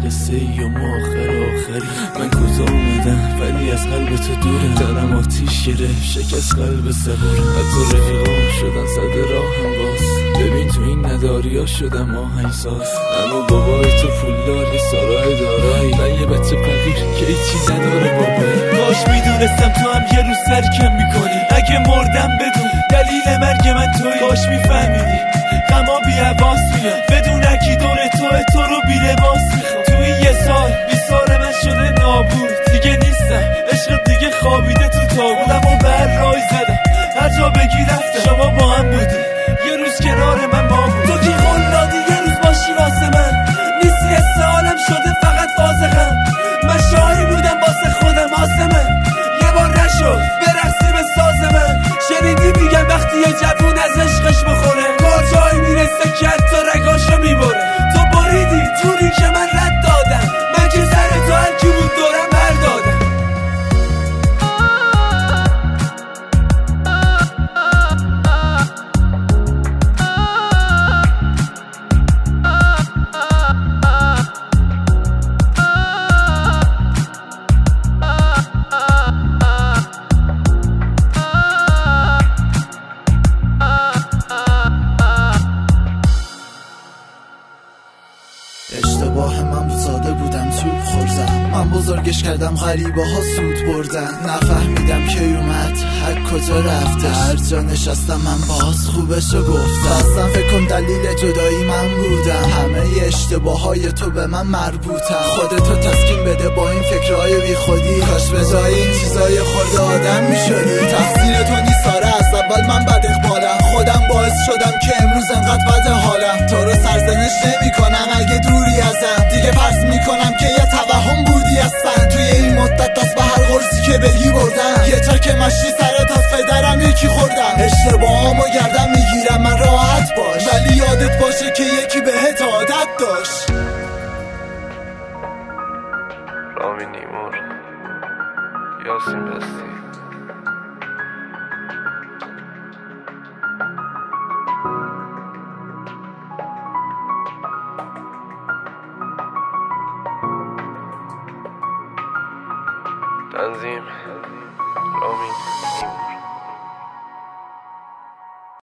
قصه ای و ما آخری من کجا اومدم ولی از قلب تو دوره دلم آتیش گرفت شکست قلب صبورم حتی رفیقام شدن صد راهم باز ببین تو این نداریا شدم آهنگساز اما بابای تو پولدار یه سارای دارایی من یه بچه فقیر که هیچی نداره بابایی کاش میدونستم تو هم یه روز سرکم میکنی اگه مردم بدون دلیل مرگ من توی کاش میفهمیدی غما بی حواس میاد بدون اکی دور تو رو بی لباس میخوام توی یه سال 20 سال من شده نابود دیگه نیستم عشق دیگه خوابیده تو تابودم و بر رای زدم هر جا بگی رفتم شما با هم بودی یه روز کنار من ما بود تو که قول دادی یه روز باشی واسه من نیستی استعالم شده فقط فازقم من شاهی بودم واسه خودم واسه من یه بار نشد برقصی به ساز من شنیدی میگن وقتی یه جوون از عشقش بخوره کجایی میرسه که حتی رگاشو میبره تو بریدی جوری که من رد دادم من که سر تو هر کی بود دورم بردادم اشتباه من بود ساده بودم توپ خوردم من بزرگش کردم غریبه ها سود بردن نفهمیدم که اومد هر کجا رفته هر جا نشستم من باز خوبشو گفتم اصلا فکر کن دلیل جدایی من بودم همه اشتباه های تو به من مربوطم خودتو تسکین بده با این فکرهای بی خودی کاش به جای این چیزای خورده آدم میشدی تقصیر تو نیست آره از اول من بد اقبالم خودم باعث شدم که امروز انقدر بد حالم تو رو سرزنش نمی کنم اگه دوری ازم دیگه فرض میکنم که یه توهم بودی اصلا توی این مدت دست به هر قرصی که بگی بردم یه چاک مشی سرت از فدرم یکی خوردم اشتباهامو گردم میگیرم من راحت باش ولی یادت باشه که یکی بهت عادت داشت رامین نیمور یاسین بستی تنظیم رامین نیمور